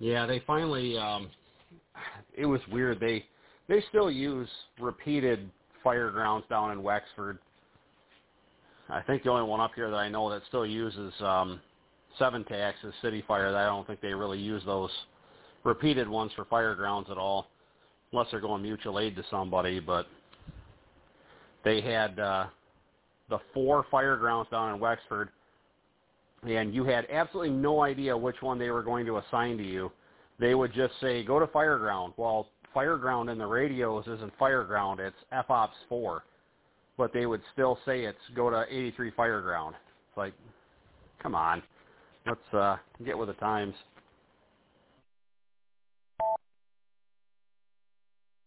Yeah, they finally, it was weird. They still use repeated fire grounds down in Wexford. I think the only one up here that I know that still uses 7-tax is City Fire. I don't think they really use those repeated ones for fire grounds at all, unless they're going mutual aid to somebody. But they had the 4 fire grounds down in Wexford, and you had absolutely no idea which one they were going to assign to you. They would just say, go to fire ground. Well, fire ground in the radios isn't fire ground, it's FOPS 4. But they would still say it's go to 83 fire ground. It's like, come on, let's get with the times.